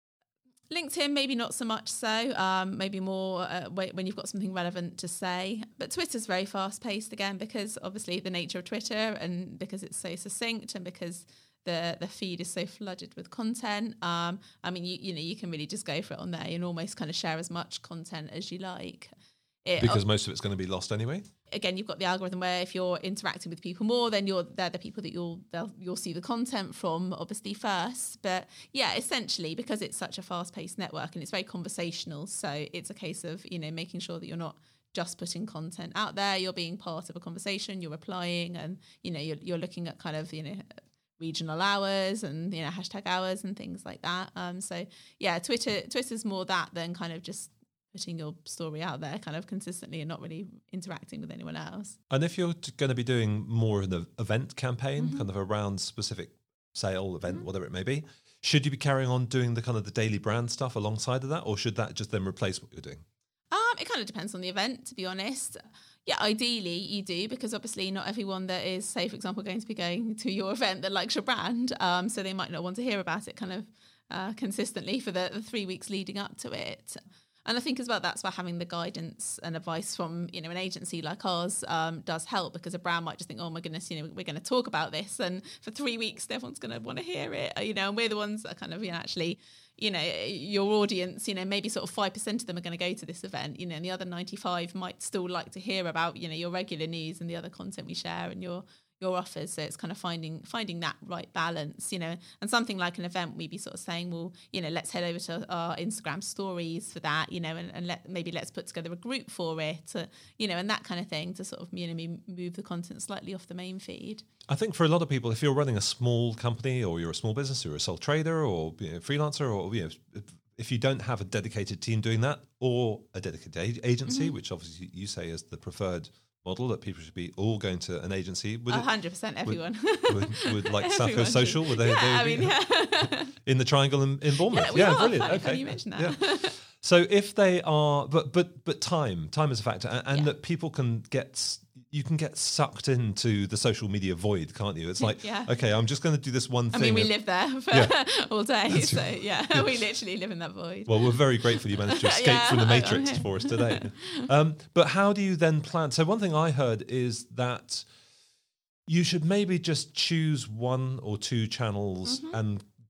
LinkedIn, maybe not so much so, um, maybe more uh, when you've got something relevant to say. But Twitter's very fast paced again, because obviously the nature of Twitter and because it's so succinct and because the the feed is so flooded with content. Um, I mean, you you know, you can really just go for it on there and almost kind of share as much content as you like. It, because most of it's going to be lost anyway. Again, you've got the algorithm where if you're interacting with people more, then you're they're the people that you'll you'll see the content from, obviously, first. But yeah, essentially, because it's such a fast-paced network and it's very conversational, so it's a case of, you know, making sure that you're not just putting content out there. You're being part of a conversation. You're replying, and you know, you're you're looking at kind of, you know, regional hours and, you know, hashtag hours and things like that. Um, so yeah, Twitter Twitter's more that than kind of just putting your story out there kind of consistently and not really interacting with anyone else. And if you're going to be doing more of an event campaign, mm-hmm. kind of around specific sale, event, mm-hmm. whatever it may be, should you be carrying on doing the kind of the daily brand stuff alongside of that, or should that just then replace what you're doing? Um, it kind of depends on the event, to be honest. Yeah, ideally you do, because obviously not everyone that is, say, for example, going to be going to your event that likes your brand, um, so they might not want to hear about it kind of uh, consistently for the, the three weeks leading up to it. And I think as well, that's why having the guidance and advice from, you know, an agency like ours um, does help, because a brand might just think, oh my goodness, you know, we're going to talk about this, and for three weeks everyone's going to want to hear it, you know, and we're the ones that are kind of, you know, actually, you know, your audience, you know, maybe sort of five percent of them are going to go to this event, you know, and the other ninety-five might still like to hear about, you know, your regular news and the other content we share and your your offers. So it's kind of finding finding that right balance, you know. And something like an event, we'd be sort of saying, well, you know, let's head over to our Instagram stories for that, you know, and, and let maybe let's put together a group for it, uh, you know, and that kind of thing to sort of, you know, move the content slightly off the main feed. I think for a lot of people, if you're running a small company or you're a small business, or a sole trader or, you know, freelancer, or, you know, if you don't have a dedicated team doing that, or a dedicated agency, mm-hmm. which obviously you say is the preferred model, that people should be all going to an agency. Would one hundred percent everyone. Would, would, would like Sappho Social? Would they, yeah, they I mean, yeah. in the Triangle in, in Bournemouth? Yeah, we yeah are. brilliant. Funny, okay, funny you mentioned that. Yeah. So if they are, but but but time, time is a factor, and, and yeah. that people can get, you can get sucked into the social media void, can't you? It's like, yeah. okay, I'm just going to do this one I thing. mean, we and, live there for yeah. all day, That's so right. yeah, yeah, we literally live in that void. Well, we're very grateful you managed to escape yeah, from the I- Matrix I'm for us today. Um, but how do you then plan? So one thing I heard is that you should maybe just choose one or two channels mm-hmm. and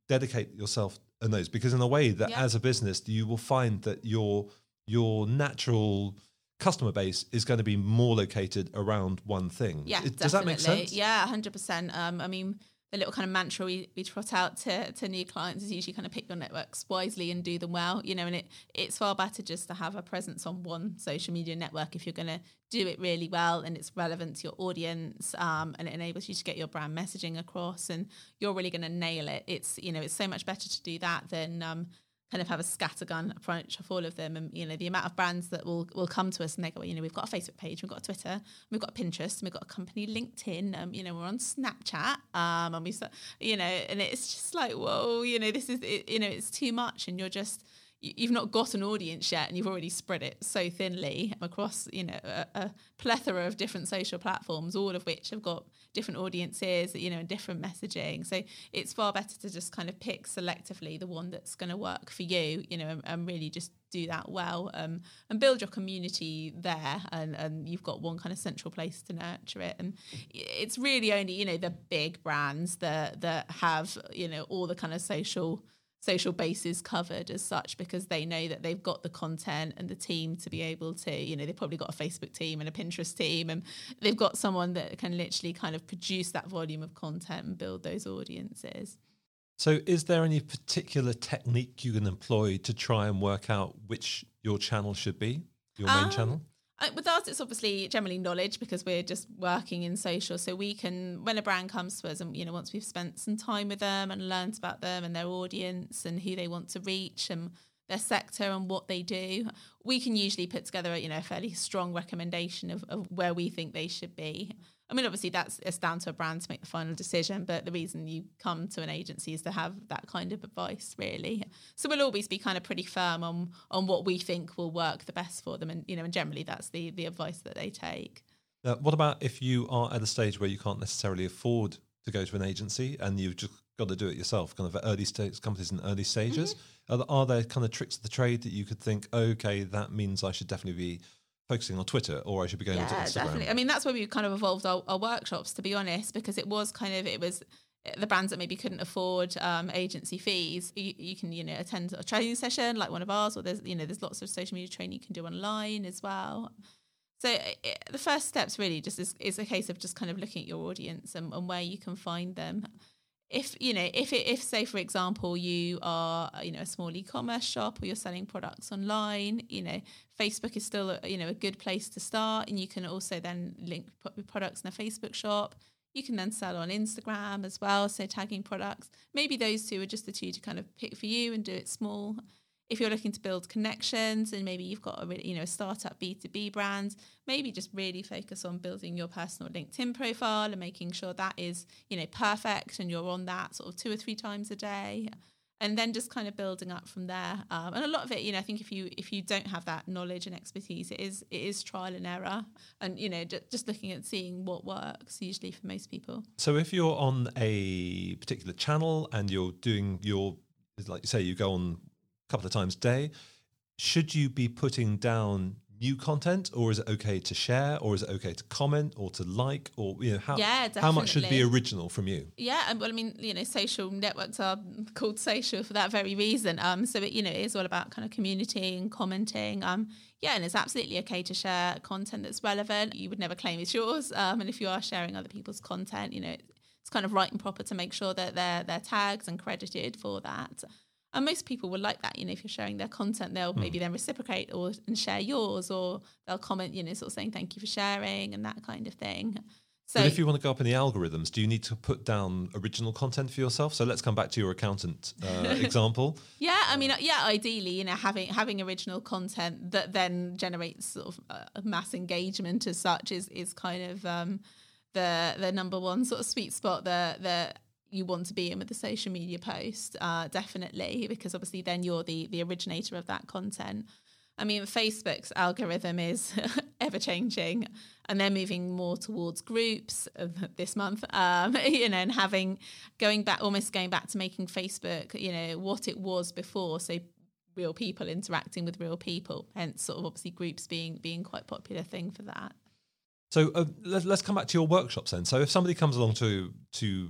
dedicate yourself in those? Because in a way that Yeah. as a business, you will find that your your natural customer base is going to be more located around one thing. Yeah, It- definitely. does that make sense? Yeah, one hundred percent. Um, I mean, the little kind of mantra we, we trot out to, to new clients is usually kind of pick your networks wisely and do them well, you know, and it it's far better just to have a presence on one social media network if you're going to do it really well and it's relevant to your audience, um, and it enables you to get your brand messaging across and you're really going to nail it. It's, you know, it's so much better to do that than um, kind of have a scattergun approach of all of them. And, you know, the amount of brands that will will come to us and they go, you know, we've got a Facebook page, we've got a Twitter, we've got a Pinterest, and we've got a company LinkedIn, um, you know, we're on Snapchat, um, and we, you know, and it's just like, whoa, you know, this is, it, you know, it's too much and you're just, you've not got an audience yet and you've already spread it so thinly across, you know, a, a plethora of different social platforms, all of which have got different audiences, you know, and different messaging. So it's far better to just kind of pick selectively the one that's going to work for you, you know, and, and really just do that well, um, and build your community there. And, and you've got one kind of central place to nurture it. And it's really only, you know, the big brands that, that have, you know, all the kind of social social bases covered as such, because they know that they've got the content and the team to be able to, you know, they've probably got a Facebook team and a Pinterest team, and they've got someone that can literally kind of produce that volume of content and build those audiences. So is there any particular technique you can employ to try and work out which your channel should be, your main Um, channel? Uh, With us, it's obviously generally knowledge because we're just working in social. So we can, when a brand comes to us and, you know, once we've spent some time with them and learned about them and their audience and who they want to reach and their sector and what they do, we can usually put together, a, you know, a fairly strong recommendation of, of where we think they should be. I mean, obviously that's it's down to a brand to make the final decision, but the reason you come to an agency is to have that kind of advice, really. So we'll always be kind of pretty firm on on what we think will work the best for them, and you know, and generally that's the the advice that they take. Uh, what about if you are at a stage where you can't necessarily afford to go to an agency and you've just got to do it yourself, kind of at early stage companies in early stages? Mm-hmm. Are, there, are there kind of tricks of the trade that you could think, okay, that means I should definitely be focusing on Twitter, or I should be going yeah, into Instagram? Definitely. I mean, that's where we kind of evolved our, our workshops, to be honest, because it was kind of, it was the brands that maybe couldn't afford um, agency fees. You, you can, you know, attend a training session like one of ours, or there's, you know, there's lots of social media training you can do online as well. So it, the first steps really just is, is a case of just kind of looking at your audience and, and where you can find them. If, you know, if, it, if say, for example, you are, you know, a small e-commerce shop or you're selling products online, you know, Facebook is still, a, you know, a good place to start. And you can also then link products in a Facebook shop. You can then sell on Instagram as well, so tagging products. Maybe those two are just the two to kind of pick for you and do it small. If you're looking to build connections and maybe you've got a, you know, a startup B two B brand, maybe just really focus on building your personal LinkedIn profile and making sure that is, you know, perfect and you're on that sort of two or three times a day. And then just kind of building up from there. Um, and a lot of it, you know, I think if you if you don't have that knowledge and expertise, it is it is trial and error. And, you know, j- just looking at seeing what works usually for most people. So if you're on a particular channel and you're doing your, like you say, you go on couple of times a day, should you be putting down new content, or is it okay to share, or is it okay to comment or to like, or, you know, how, yeah, how much should be original from you? Yeah, and well, I mean, you know, social networks are called social for that very reason. Um, so it, you know, it is all about kind of community and commenting. Um, yeah, and it's absolutely okay to share content that's relevant. You would never claim it's yours. Um, and if you are sharing other people's content, you know, it's kind of right and proper to make sure that they're they're tagged and credited for that. And most people will like that, you know, if you're sharing their content, they'll mm. maybe then reciprocate or and share yours, or they'll comment, you know, sort of saying thank you for sharing and that kind of thing. So but if you want to go up in the algorithms, do you need to put down original content for yourself? So let's come back to your accountant uh, example. Yeah, I mean, yeah, ideally, you know, having having original content that then generates sort of uh, mass engagement as such is is kind of um, the the number one sort of sweet spot that that you want to be in with the social media post, uh, definitely, because obviously then you're the the originator of that content. I mean, Facebook's algorithm is ever changing, and they're moving more towards groups of this month, um, you know, and having going back, almost going back to making Facebook, you know, what it was before. So real people interacting with real people, hence sort of obviously groups being being quite a popular thing for that. So uh, let's, let's come back to your workshops then. So if somebody comes along to to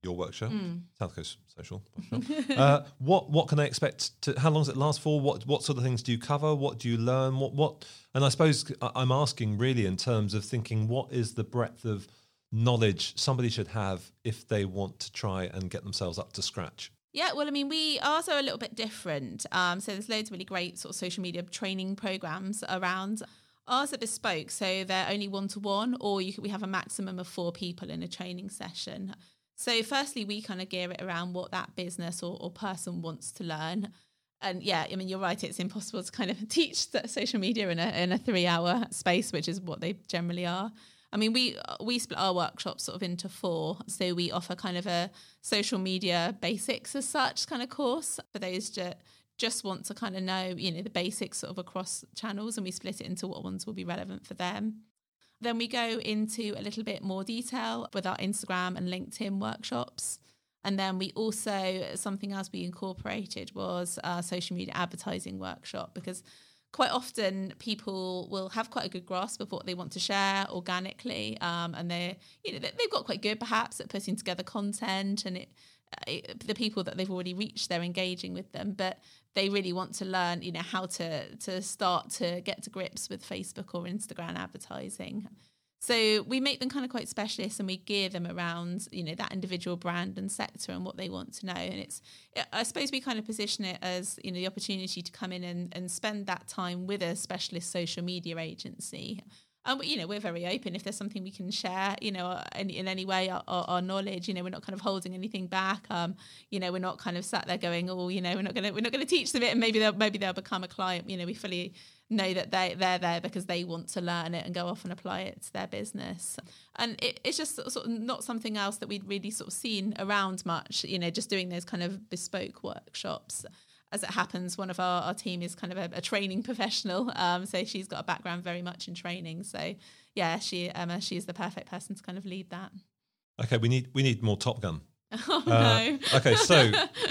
your workshop, mm. South Coast Social workshop. uh, what what can they expect to? How long does it last for? What what sort of things do you cover? What do you learn? What what? And I suppose I'm asking really in terms of thinking, what is the breadth of knowledge somebody should have if they want to try and get themselves up to scratch? Yeah, well, I mean, we are also a little bit different. Um, so there's loads of really great sort of social media training programs around. Ours are bespoke, so they're only one-to-one, or you can, we have a maximum of four people in a training session. So firstly, we kind of gear it around what that business or, or person wants to learn. And yeah, I mean, you're right, it's impossible to kind of teach social media in a, in a three-hour space, which is what they generally are. I mean, we we split our workshops sort of into four. So we offer kind of a social media basics as such kind of course for those that just want to kind of know, you know, the basics sort of across channels, and we split it into what ones will be relevant for them. Then we go into a little bit more detail with our Instagram and LinkedIn workshops. And then we also, something else we incorporated was a social media advertising workshop, because quite often people will have quite a good grasp of what they want to share organically, um, and they're, you know, they've got quite good perhaps at putting together content, and it, it, the people that they've already reached, they're engaging with them, but they really want to learn, you know, how to to start to get to grips with Facebook or Instagram advertising. So we make them kind of quite specialist, and we gear them around, you know, that individual brand and sector and what they want to know. And it's, I suppose we kind of position it as, you know, the opportunity to come in and, and spend that time with a specialist social media agency. And, you know, we're very open. If there's something we can share, you know, in, in any way, our, our knowledge, you know, we're not kind of holding anything back. Um, you know, we're not kind of sat there going, oh, you know, we're not going to, we're not going to teach them it, and maybe they'll, maybe they'll become a client. You know, we fully know that they they're there because they want to learn it and go off and apply it to their business. And it, it's just sort of not something else that we'd really sort of seen around much. You know, just doing those kind of bespoke workshops. As it happens, one of our, our team is kind of a, a training professional, um, so she's got a background very much in training. So yeah, she Emma, she's the perfect person to kind of lead that. Okay, we need we need more Top Gun. Oh uh, no. Okay, so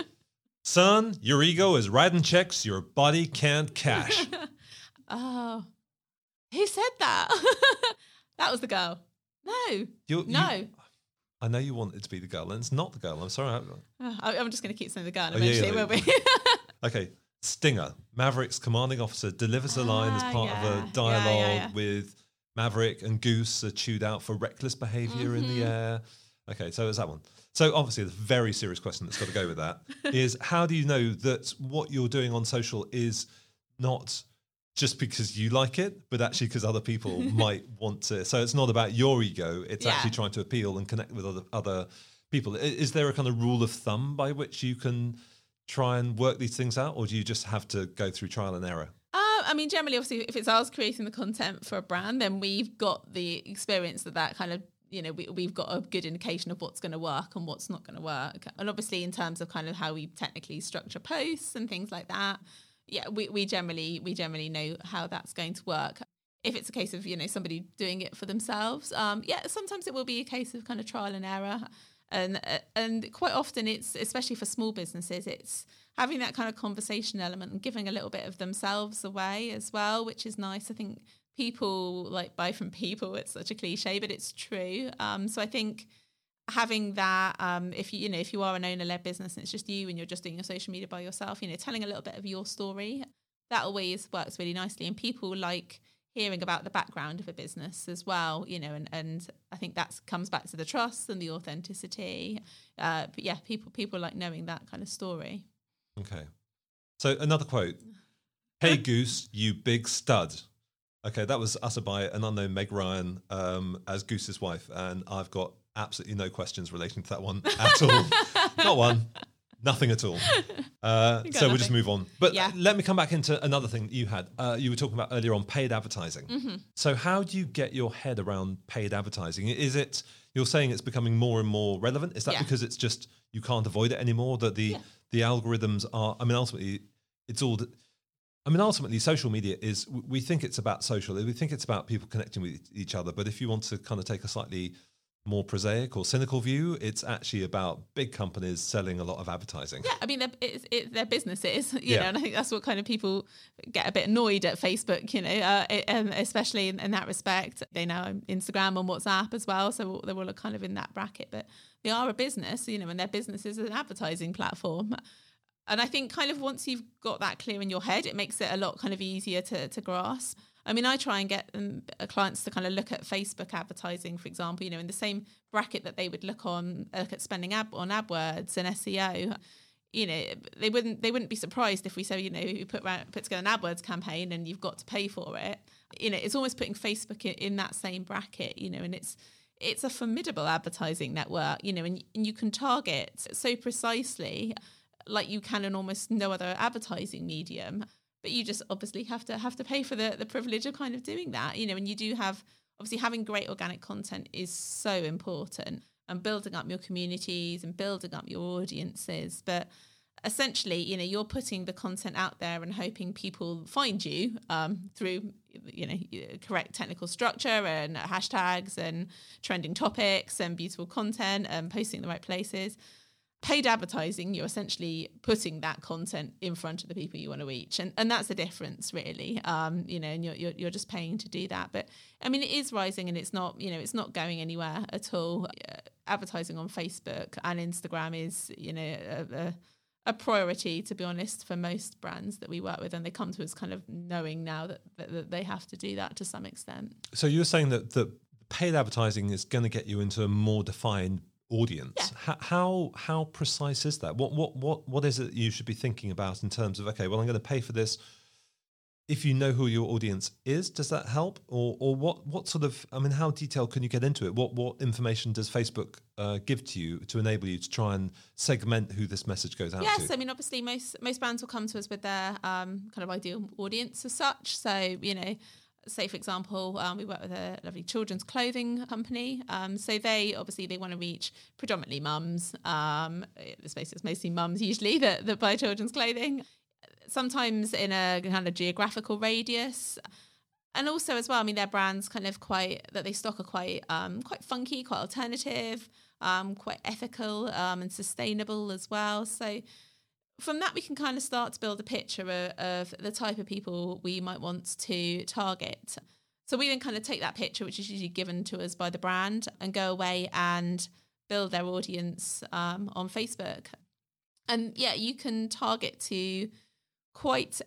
son, your ego is writing checks your body can't cash. Oh, who said that? That was the girl. No, you, no. You, I know you want it to be the girl, and it's not the girl. I'm sorry. Oh, I'm just going to keep saying the girl. Oh, Eventually, yeah, yeah, it will be. Okay, Stinger, Maverick's commanding officer, delivers a line ah, as part yeah. of a dialogue yeah, yeah, yeah. with Maverick, and Goose are chewed out for reckless behaviour mm-hmm. in the air. Okay, so it's that one. So obviously, the very serious question that's got to go with that is, how do you know that what you're doing on social is not just because you like it, but actually because other people might want to? So it's not about your ego; it's yeah. actually trying to appeal and connect with other other people. Is there a kind of rule of thumb by which you can try and work these things out, or do you just have to go through trial and error? Uh, I mean, generally, obviously, if it's us creating the content for a brand, then we've got the experience that that kind of, you know, we, we've got a good indication of what's going to work and what's not going to work. And obviously, in terms of kind of how we technically structure posts and things like that, yeah, we, we generally we generally know how that's going to work. If it's a case of, you know, somebody doing it for themselves, um, yeah, sometimes it will be a case of kind of trial and error. And and quite often it's, especially for small businesses, it's having that kind of conversation element and giving a little bit of themselves away as well, which is nice. I think people like buy from people. It's such a cliche, but it's true. Um, so I think having that, um, if you you know if you are an owner-led business and it's just you and you're just doing your social media by yourself, you know, telling a little bit of your story, that always works really nicely. And people like hearing about the background of a business as well, you know, and, and I think that comes back to the trust and the authenticity. Uh, but yeah, people people like knowing that kind of story. Okay. So another quote. Hey, Goose, you big stud. Okay, that was uttered by an unknown Meg Ryan um, as Goose's wife, and I've got absolutely no questions relating to that one at all. Not one. Nothing at all. Uh, so nothing. We'll just move on. But yeah. let me come back into another thing you had. Uh, you were talking about earlier on paid advertising. Mm-hmm. So how do you get your head around paid advertising? Is it, you're saying it's becoming more and more relevant? Is that yeah. because it's just, you can't avoid it anymore? That the, yeah. the algorithms are, I mean, ultimately, it's all, I mean, ultimately, social media is, we think it's about social. We think it's about people connecting with each other. But if you want to kind of take a slightly more prosaic or cynical view, it's actually about big companies selling a lot of advertising. Yeah, I mean, they're, it's, it, their businesses, you Yeah. know, and I think that's what kind of people get a bit annoyed at Facebook, you know, uh, it, um, especially in, in that respect. They know Instagram and WhatsApp as well, so they're all kind of in that bracket, but they are a business, you know, and their business is an advertising platform. And I think kind of once you've got that clear in your head, it makes it a lot kind of easier to, to grasp. I mean, I try and get um, clients to kind of look at Facebook advertising, for example, you know, in the same bracket that they would look on, look at spending ad, on AdWords and S E O. You know, they wouldn't they wouldn't be surprised if we say, you know, you put put together an AdWords campaign and you've got to pay for it. You know, it's almost putting Facebook in, in that same bracket. You know, and it's it's a formidable advertising network. You know, and, and you can target so precisely, like you can in almost no other advertising medium. But you just obviously have to have to pay for the, the privilege of kind of doing that, you know, and you do have, obviously having great organic content is so important, and building up your communities and building up your audiences. But essentially, you know, you're putting the content out there and hoping people find you um, through, you know, correct technical structure and hashtags and trending topics and beautiful content and posting in the right places. Paid advertising, you're essentially putting that content in front of the people you want to reach, and and that's the difference, really. Um, you know, and you're, you're you're just paying to do that. But I mean, it is rising, and it's not, you know, it's not going anywhere at all. Uh, advertising on Facebook and Instagram is, you know, a, a, a priority, to be honest, for most brands that we work with, and they come to us kind of knowing now that that, that they have to do that to some extent. So you're saying that that paid advertising is going to get you into a more defined audience. Yeah. How, how how precise is that? What what what what is it you should be thinking about in terms of, okay, well, I'm going to pay for this. If you know who your audience is, does that help? Or or what what sort of, I mean, how detailed can you get into it? What what information does Facebook uh, give to you to enable you to try and segment who this message goes out yes, to? I mean, obviously most most brands will come to us with their um, kind of ideal audience as such. So, you know, say, for example, um, we work with a lovely children's clothing company. Um, so they obviously they want to reach predominantly mums. Um, let's face it, it's mostly mums usually that, that buy children's clothing. Sometimes in a kind of geographical radius. And also as well, I mean, their brands kind of quite, that they stock are quite um, quite funky, quite alternative, um, quite ethical um, and sustainable as well. So from that, we can kind of start to build a picture of, of the type of people we might want to target. So we then kind of take that picture, which is usually given to us by the brand, and go away and build their audience um, on Facebook. And yeah, you can target to quite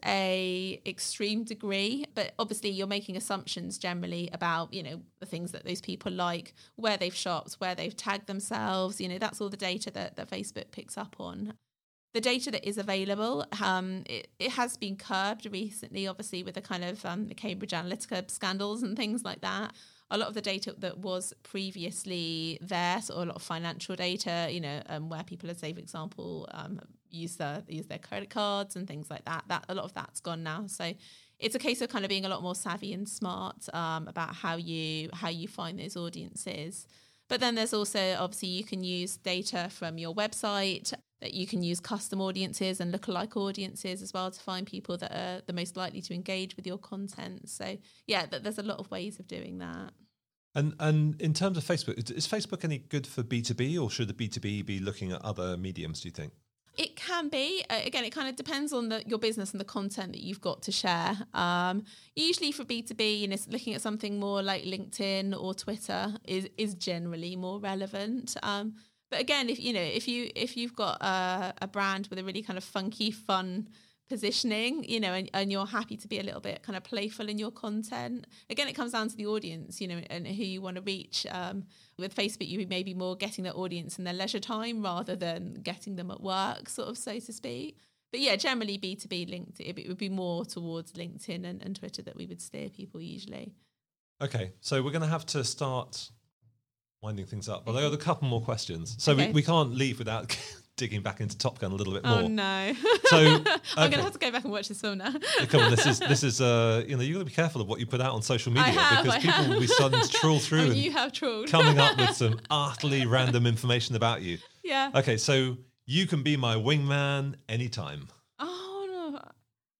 a extreme degree, but obviously you're making assumptions generally about, you know, the things that those people like, where they've shopped, where they've tagged themselves. You know, that's all the data that, that Facebook picks up on. The data that is available, um, it, it has been curbed recently, obviously, with the kind of um, the Cambridge Analytica scandals and things like that. A lot of the data that was previously there, so a lot of financial data, you know, um, where people, let's say, for example, um, use their use their credit cards and things like that. That a lot of that's gone now. So it's a case of kind of being a lot more savvy and smart um, about how you how you find those audiences. But then there's also, obviously, you can use data from your website, that you can use custom audiences and lookalike audiences as well to find people that are the most likely to engage with your content. So yeah, th- there's a lot of ways of doing that. And and in terms of Facebook, is Facebook any good for B two B, or should the B two B be looking at other mediums, do you think? It can be. Uh, again, it kind of depends on the, your business and the content that you've got to share. Um, usually for B two B, you know, looking at something more like LinkedIn or Twitter is is generally more relevant. Um, but again, if you know, if you if you've got a, a brand with a really kind of funky, fun positioning, you know, and, and you're happy to be a little bit kind of playful in your content. Again, it comes down to the audience, you know, and who you want to reach. Um, with Facebook, you may be more getting their audience in their leisure time rather than getting them at work, sort of, so to speak. But yeah, generally B two B linked, it would be more towards LinkedIn and, and Twitter that we would steer people usually. Okay, so we're going to have to start winding things up, but I got a couple more questions. So Okay. we, we can't leave without digging back into Top Gun a little bit more. Oh no! So I'm okay. gonna have to go back and watch this film now. Come on, this is this is uh, you know, you got to be careful of what you put out on social media, I have, because I people have. will be starting to trawl through I mean, and you have trolled. coming up with some utterly random information about you. Yeah. Okay, so you can be my wingman anytime. Oh no.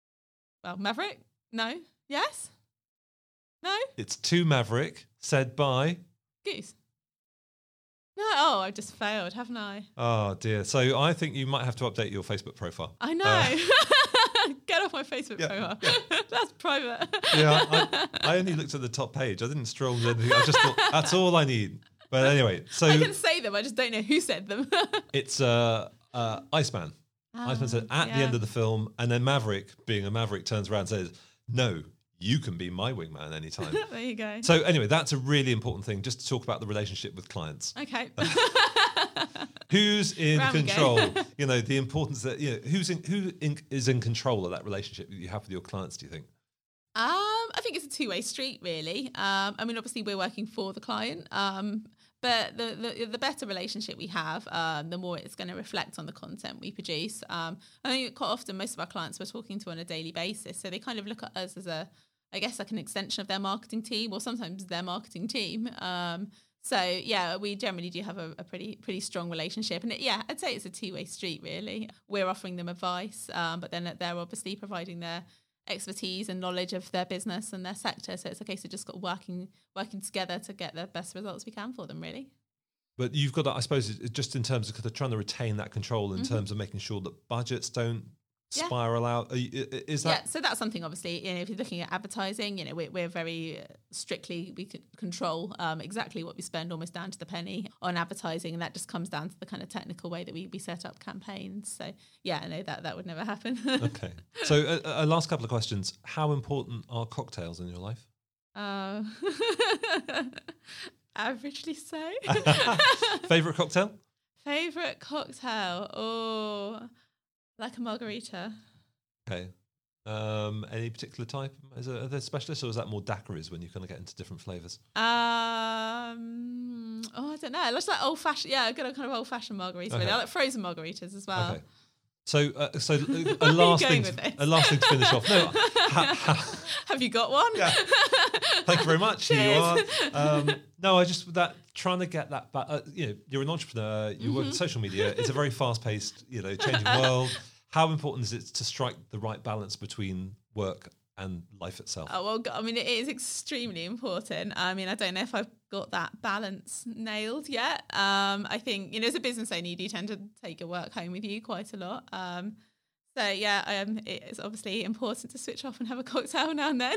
Well, Maverick? No. Yes. No. It's to Maverick, said by Goose. No, oh, I've just failed, haven't I? Oh dear. So I think you might have to update your Facebook profile. I know. Uh, Get off my Facebook yeah, profile. yeah. That's private. Yeah, I, I only looked at the top page. I didn't stroll anything. I just thought that's all I need. But anyway, so I can say them. I just don't know who said them. it's uh, uh, Iceman. Oh, Iceman said at yeah. the end of the film, and then Maverick, being a Maverick, turns around and says, "No, you can be my wingman anytime." There you go. So anyway, that's a really important thing, just to talk about the relationship with clients. Okay. Who's in Round we go. control? You know, the importance that, you know, who's in, who in, is in control of that relationship that you have with your clients, do you think? Um, I think it's a two-way street, really. Um, I mean, obviously, we're working for the client, um, but the, the the better relationship we have, um, the more it's going to reflect on the content we produce. Um, I think quite often, most of our clients we're talking to on a daily basis, so they kind of look at us as a, I guess, like an extension of their marketing team, or sometimes their marketing team. Um, so yeah, we generally do have a, a pretty pretty strong relationship, and it, yeah, I'd say it's a two-way street, really. We're offering them advice, um, but then they're obviously providing their expertise and knowledge of their business and their sector. So it's a case of just got working working together to get the best results we can for them, really. But you've got to, I suppose, just in terms of kind of trying to retain that control in mm-hmm. terms of making sure that budgets don't yeah. spiral out. You, is that? Yeah, so that's something, obviously, you know, if you're looking at advertising, you know, we're, we're very strictly, we can control um, exactly what we spend almost down to the penny on advertising. And that just comes down to the kind of technical way that we, we set up campaigns. So yeah, I know that that would never happen. Okay. So uh, uh, last couple of questions. How important are cocktails in your life? Uh, averagely so. Favourite cocktail? Favourite cocktail? Oh... Like a margarita. Okay. Um, any particular type? Is there, are there specialists, or is that more daiquiris when you kind of get into different flavours? Um, oh, I don't know. I just like old fashioned. Yeah, a good kind of old fashioned margarita. Okay. Really. I like frozen margaritas as well. Okay. So, uh, so a last thing, to, a last thing to finish off. No, ha, ha. Have you got one? Yeah. Thank you very much. Here you are. Um, no, I just that trying to get that back. Uh, you know, you're an entrepreneur. You mm-hmm. work in social media. It's a very fast-paced, you know, changing world. How important is it to strike the right balance between work and life itself? Oh, well, I mean, it is extremely important. I mean, I don't know if I've got that balance nailed yet. Um, I think, you know, as a business owner, you do tend to take your work home with you quite a lot. Um, so, yeah, um, it's obviously important to switch off and have a cocktail now and then.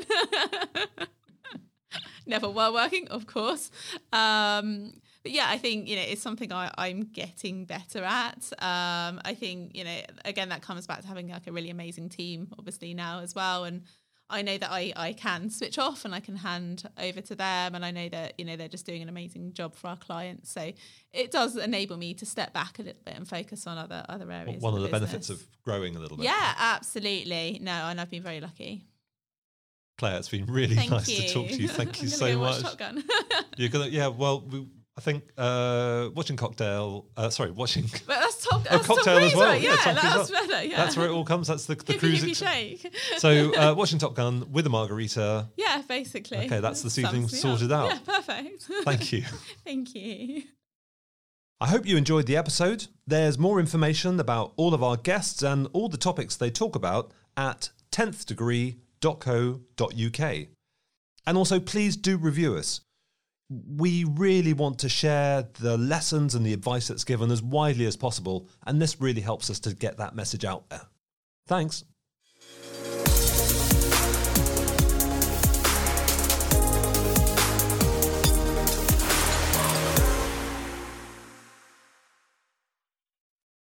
Never while working, of course. Um, but yeah, I think, you know, it's something I, I'm getting better at. Um, I think, you know, again, that comes back to having like a really amazing team, obviously, now as well. And I know that I, I can switch off and I can hand over to them. And I know that, you know, they're just doing an amazing job for our clients. So it does enable me to step back a little bit and focus on other other areas. One of the, the benefits of growing a little bit. Yeah, absolutely. No, and I've been very lucky. Claire, it's been really Thank nice you. to talk to you. Thank I'm you gonna so go much. Watch Top Gun. You're gonna, yeah. Well, we, I think uh, watching Cocktail. Uh, sorry, watching. But that's Top. Oh, That's Cocktail Top as well. Cruise, Yeah, yeah, Top Cruise that's well. better. Yeah, that's where it all comes. That's the, the hippie, cruise. hippie shake. So uh, watching Top Gun with a margarita. Yeah, basically. Okay, that's this evening Sums me sorted up. out. Yeah, perfect. Thank you. Thank you. I hope you enjoyed the episode. There's more information about all of our guests and all the topics they talk about at tenth degree dot co dot uk. And also, please do review us. We really want to share the lessons and the advice that's given as widely as possible, and this really helps us to get that message out there. Thanks.